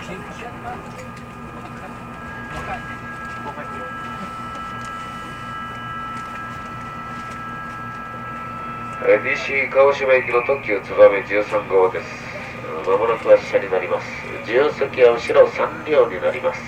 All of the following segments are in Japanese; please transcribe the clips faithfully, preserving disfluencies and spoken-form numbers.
西鹿児島行きの特急つばめじゅうさん号です。まもなく発車になります。自由席は後ろさん両になります。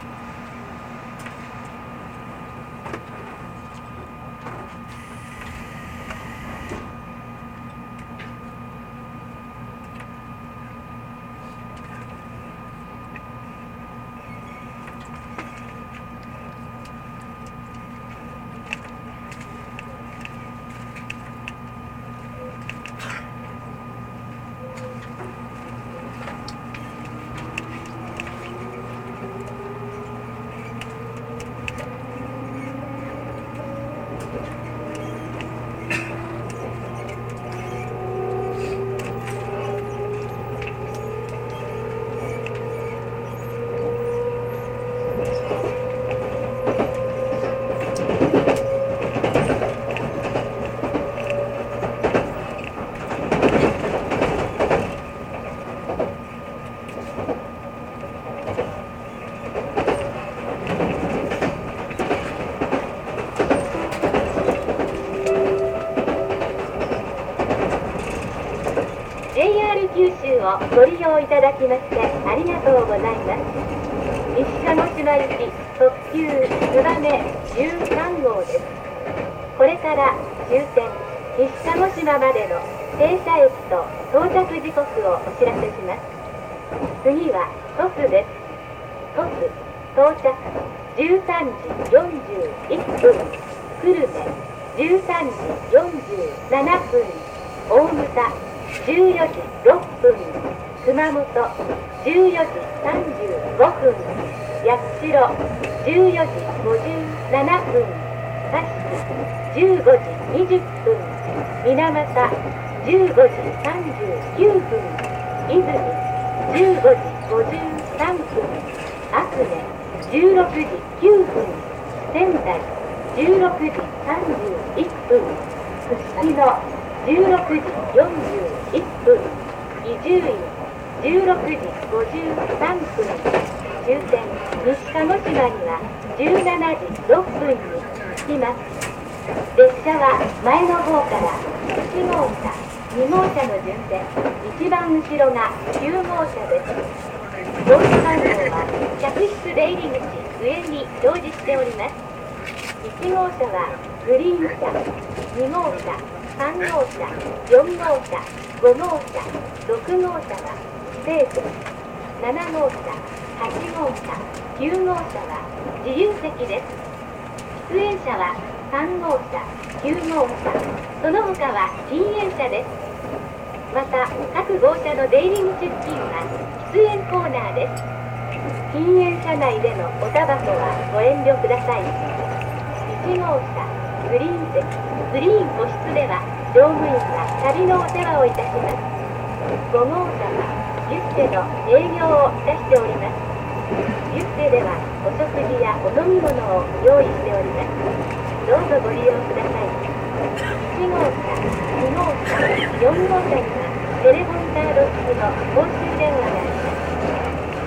九州をご利用いただきましてありがとうございます。西鹿児島行き特急つばめじゅうさん号です。これから終点西鹿児島までの停車駅と到着時刻をお知らせします。次は鳥栖です。鳥栖到着じゅうさんじよんじゅういっぷん、久留米じゅうさんじよんじゅうななふん、大牟田じゅうよじろっぷん、熊本じゅうよじさんじゅうごふん、八代じゅうよじごじゅうななふん、佐敷じゅうごじにじゅっぷん、水俣じゅうごじさんじゅうきゅうふん、泉じゅうごじごじゅうさんぷん、阿久根じゅうろくじきゅうふん、仙台じゅうろくじさんじゅういっぷん、すすきのじゅうろくじよんじゅういっぷん、伊集院じゅうろくじごじゅうさんぷん、終点西鹿児島にはじゅうしちじろっぷんに着きます。列車は前の方からいち号車、に号車の順で一番後ろがきゅう号車です。乗車番号は客室出入り口上に表示しております。いち号車はグリーン車、に号車、さん号車、よん号車、ご号車、ろく号車はステージ、なな号車、はち号車、きゅう号車は自由席です。出演者はさん号車、きゅう号車、その他は禁煙車です。また各号車の出入り口付近は喫煙コーナーです。禁煙車内でのおタバコはご遠慮ください。いち号車グリーン席、グリーン個室では乗務員が旅のお世話をいたします。ご号車はビュッフェの営業をいたしております。ビュッフェではお食事やお飲み物を用意しております。どうぞご利用ください。いち号車、に号車、よん号車にはテレホンカード付きの公衆電話があります。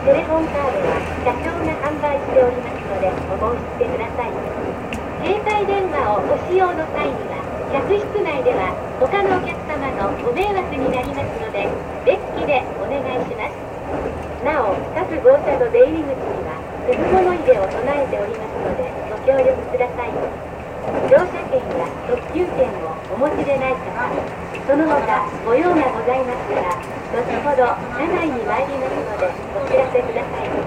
テレホンカードは社長が販売しておりますのでお申し付けください。携帯電話をご使用の際には客室内では他のお客様のご迷惑になりますので別機でお願いします。なお各号車の出入り口にはくず物入れを備えておりますのでご協力ください。乗車券や特急券をお持ちでない方、その他ご用がございましたら後ほど車内に参りますのでお知らせください。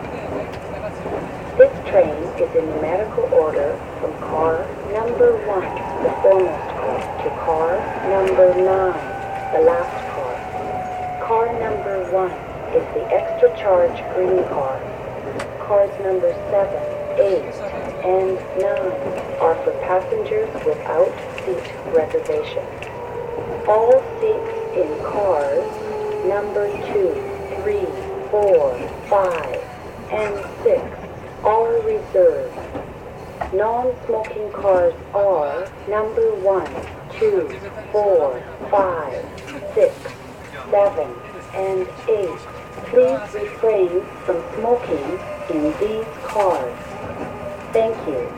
This train is in numerical order from car number one, the foremost car, to car number nine, the last car. Car number one is the extra charge green car. Cars number seven, eight, and nine are for passengers without seat reservation. All seats in cars number two, three, four, five, and six are reserved. Non-smoking cars are number one, two, four, five, six, seven, and eight Please refrain from smoking in these cars. Thank you.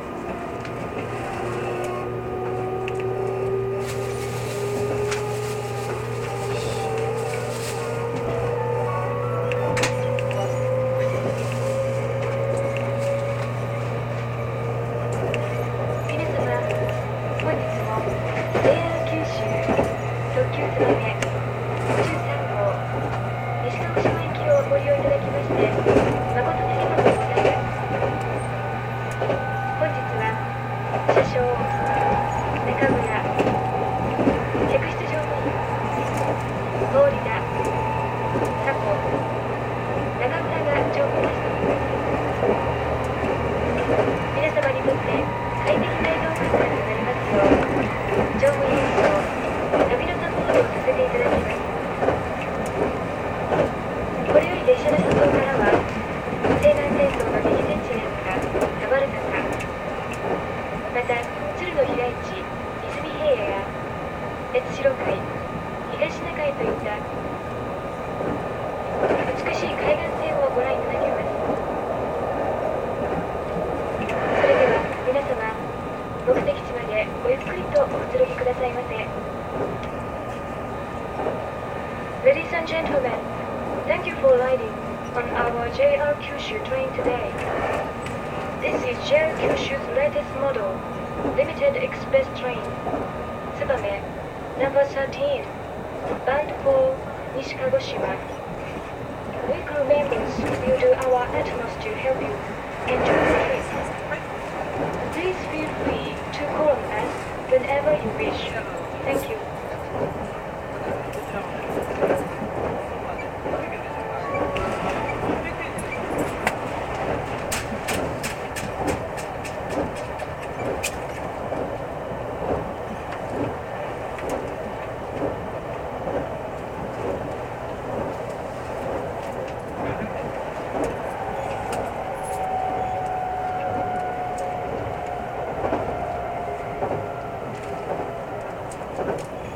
「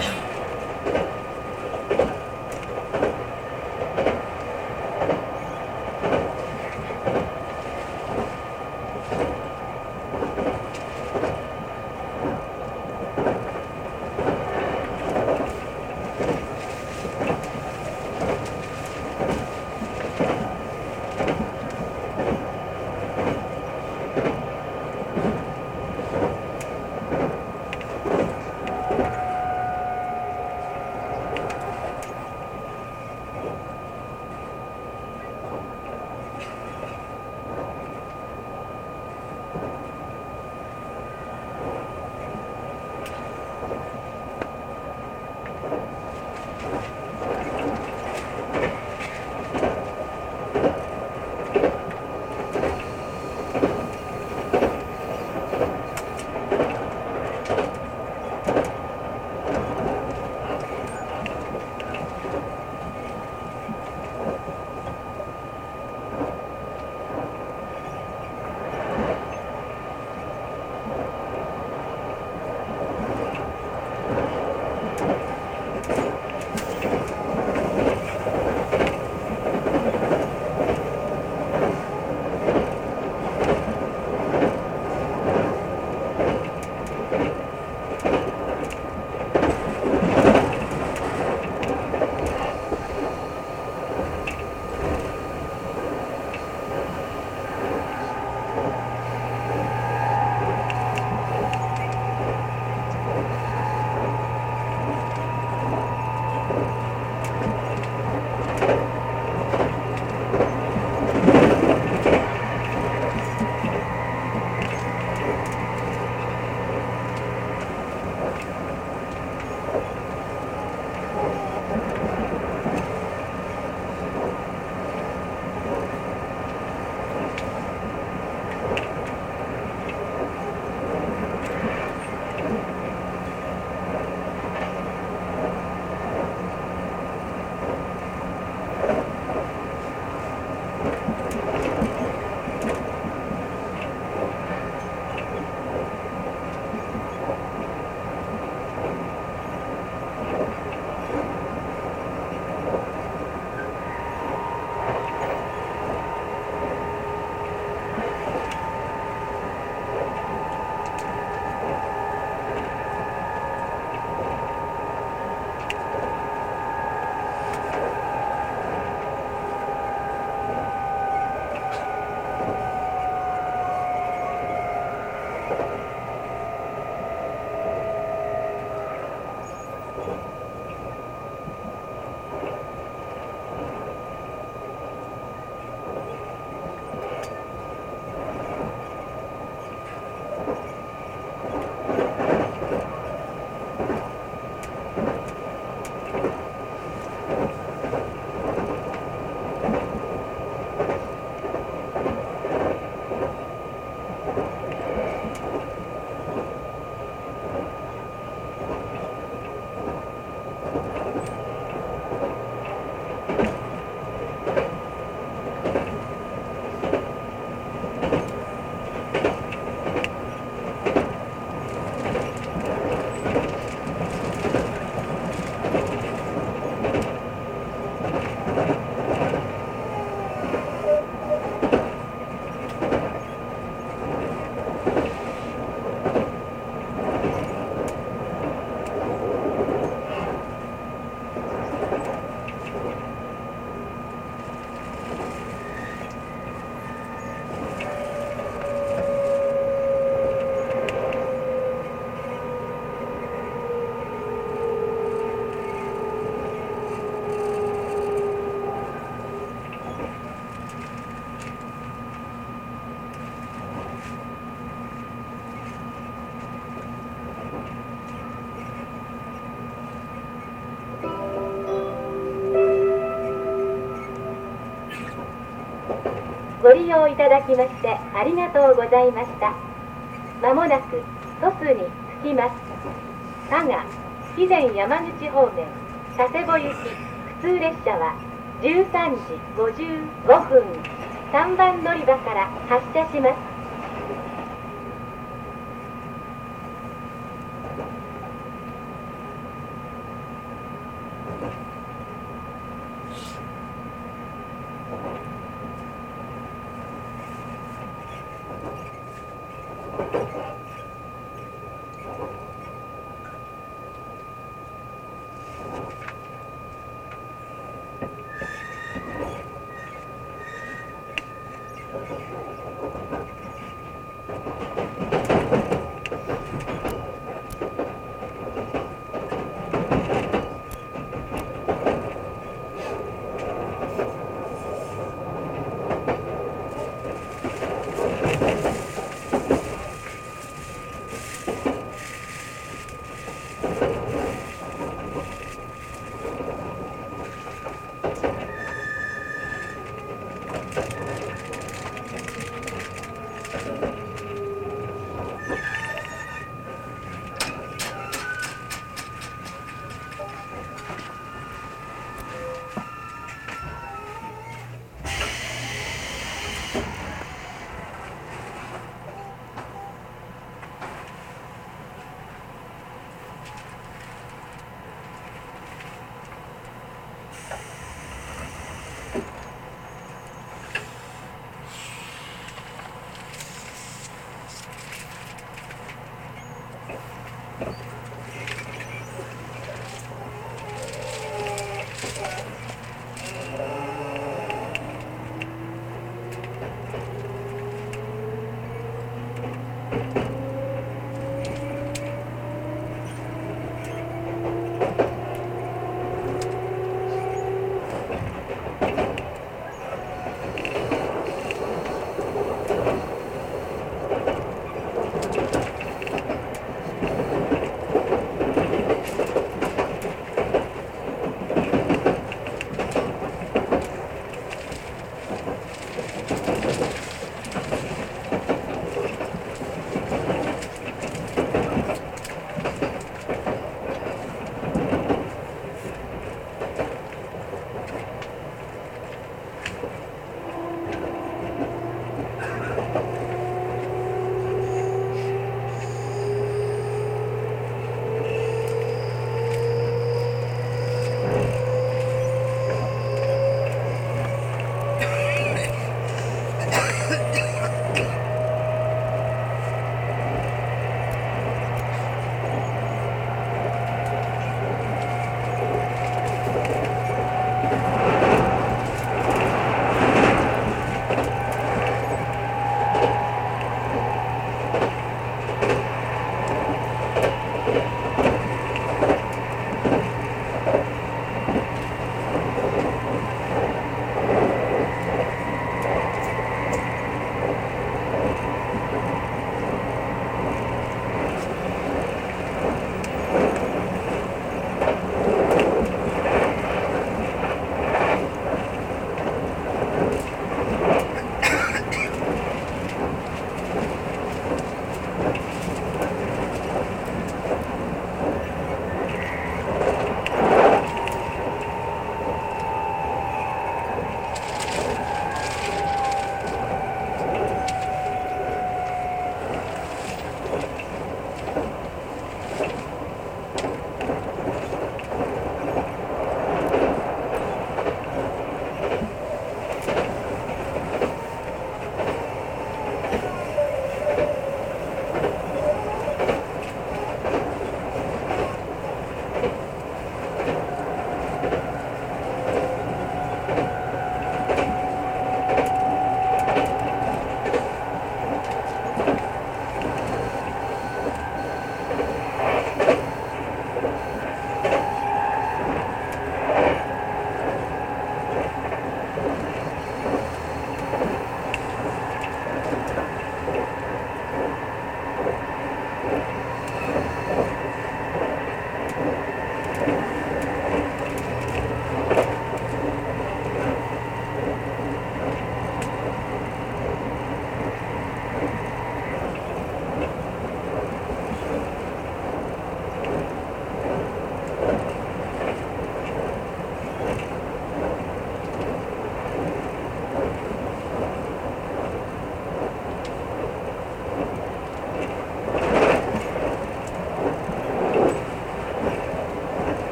ご利用いただきましてありがとうございました。まもなく鳥栖に着きます。加賀、肥前山口方面、佐世保行き普通列車はじゅうさんじごじゅうごふん、さんばん乗り場から発車します。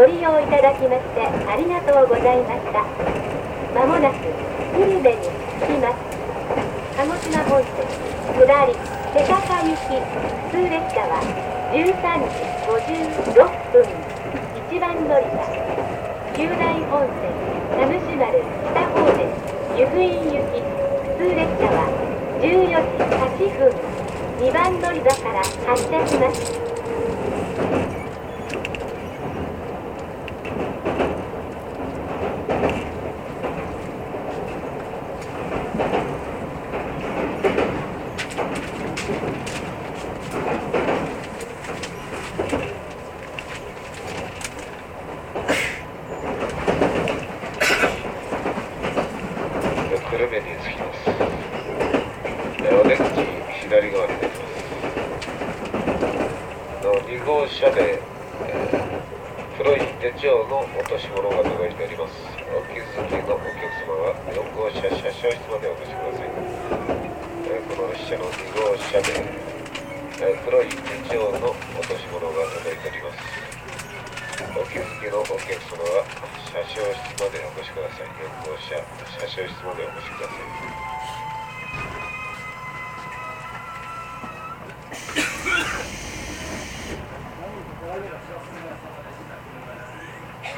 利用いただきましてありがとうございました。まもなく久留米に着きます。鹿児島本線下り世田谷行き普通列車はじゅうさんじごじゅうろっぷんいちばん乗り場、九大本線田主丸北方面湯布院行き普通列車はじゅうよじはっぷんにばん乗り場から発車します。 久留米に着きます。お出口左側に出てます。に号車で、えー、黒い手帳の落とし物が届いております。お気づきのお客様はよん号車車掌室までお越しください。えー、この列車のに号車で、えー、黒い手帳の落とし物が届いております。お気づきのお客様は車掌室までお越しください。よん号車車掌室までお越しください。